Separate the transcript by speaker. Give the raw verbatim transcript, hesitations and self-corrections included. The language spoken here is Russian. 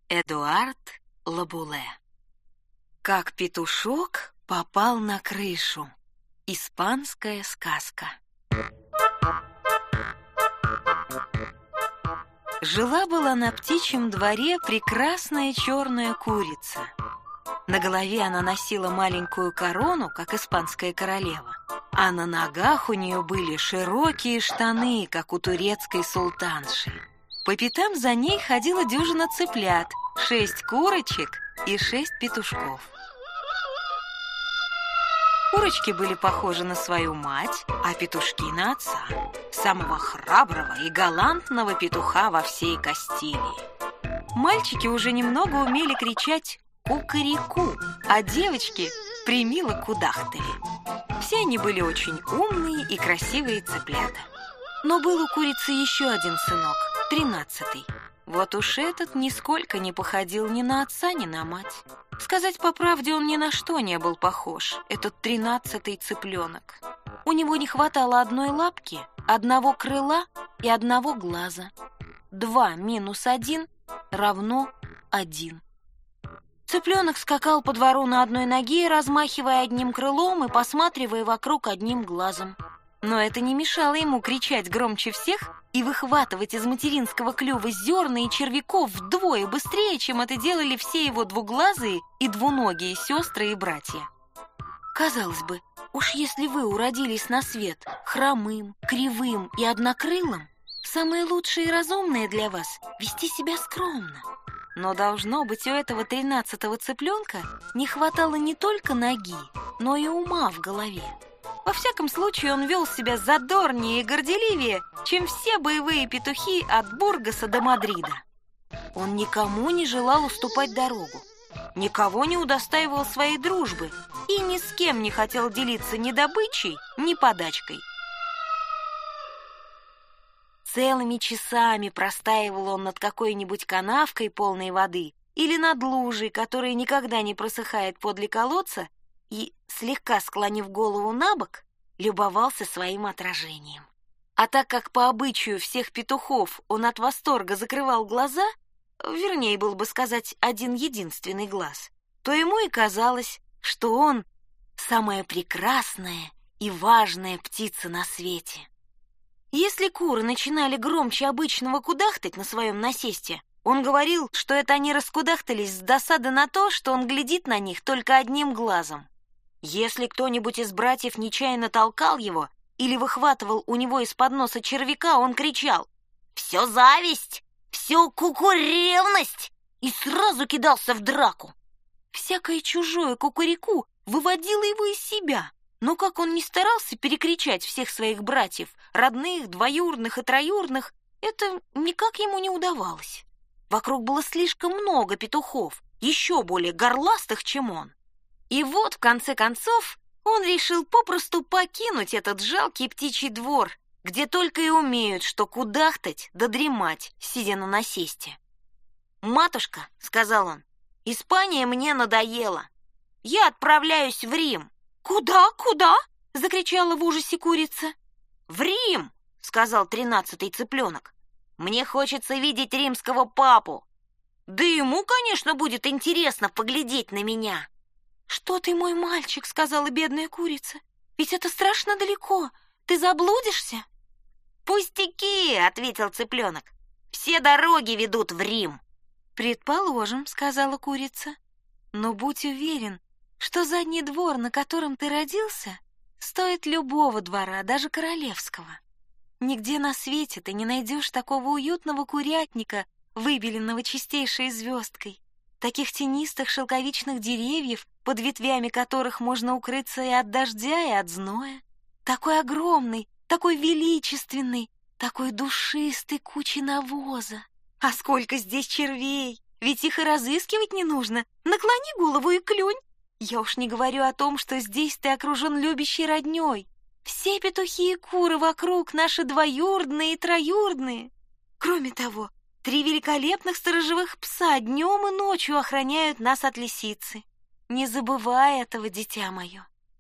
Speaker 1: Эдуард Лабуле. Как петушок попал на крышу. Испанская сказка. Жила-была на птичьем дворе прекрасная черная курица. На голове она носила маленькую корону, как испанская королева, а на ногах у нее были широкие штаны, как у турецкой султанши. По пятам за ней ходила дюжина цыплят, шесть курочек и шесть петушков. Курочки были похожи на свою мать, а петушки на отца, самого храброго и галантного петуха во всей Кастилии. Мальчики уже немного умели кричать «кукареку», а девочки примило кудахтали. Все они были очень умные и красивые цыплята. Но был у курицы еще один сынок, тринадцатый. Вот уж этот нисколько не походил ни на отца, ни на мать. Сказать по правде, он ни на что не был похож, этот тринадцатый цыпленок. У него не хватало одной лапки, одного крыла и одного глаза. Два минус один равно один. Цыпленок скакал по двору на одной ноге, размахивая одним крылом и посматривая вокруг одним глазом. Но это не мешало ему кричать громче всех и выхватывать из материнского клюва зерна и червяков вдвое быстрее, чем это делали все его двуглазые и двуногие сестры и братья. Казалось бы, уж если вы уродились на свет хромым, кривым и однокрылым, самое лучшее и разумное для вас — вести себя скромно. Но, должно быть, у этого тринадцатого цыпленка не хватало не только ноги, но и ума в голове. Во всяком случае, он вел себя задорнее и горделивее, чем все боевые петухи от Бургаса до Мадрида. Он никому не желал уступать дорогу, никого не удостаивал своей дружбы и ни с кем не хотел делиться ни добычей, ни подачкой. Целыми часами простаивал он над какой-нибудь канавкой, полной воды, или над лужей, которая никогда не просыхает подле колодца, и, слегка склонив голову набок, любовался своим отражением. А так как по обычаю всех петухов он от восторга закрывал глаза, вернее, было бы сказать, один единственный глаз, то ему и казалось, что он самая прекрасная и важная птица на свете. Если куры начинали громче обычного кудахтать на своем насесте, он говорил, что это они раскудахтались с досады на то, что он глядит на них только одним глазом. Если кто-нибудь из братьев нечаянно толкал его или выхватывал у него из-под носа червяка, он кричал: «Все зависть! Все кукуревность!» и сразу кидался в драку. Всякое чужое кукуреку выводило его из себя, но как он ни старался перекричать всех своих братьев, родных, двоюродных и троюродных, это никак ему не удавалось. Вокруг было слишком много петухов, еще более горластых, чем он. И вот, в конце концов, он решил попросту покинуть этот жалкий птичий двор, где только и умеют что кудахтать да дремать, сидя на насесте. «Матушка», — сказал он, — «Испания мне надоела. Я отправляюсь в Рим». «Куда, куда?» — закричала в ужасе курица. «В Рим», — сказал тринадцатый цыпленок. «Мне хочется видеть римского папу. Да ему, конечно, будет интересно поглядеть на меня». «Что ты, мой мальчик?» — сказала бедная курица. «Ведь это страшно далеко. Ты заблудишься?» «Пустяки!» — ответил цыпленок. «Все дороги ведут в Рим». «Предположим», — сказала курица. «Но будь уверен, что задний двор, на котором ты родился, стоит любого двора, даже королевского. Нигде на свете ты не найдешь такого уютного курятника, выбеленного чистейшей звездкой, таких тенистых шелковичных деревьев, под ветвями которых можно укрыться и от дождя, и от зноя, такой огромный, такой величественный, такой душистой кучи навоза. А сколько здесь червей! Ведь их и разыскивать не нужно. Наклони голову и клюнь. Я уж не говорю о том, что здесь ты окружен любящей роднёй. Все петухи и куры вокруг наши двоюродные и троюродные. Кроме того, три великолепных сторожевых пса днем и ночью охраняют нас от лисицы. Не забывай этого, дитя мое».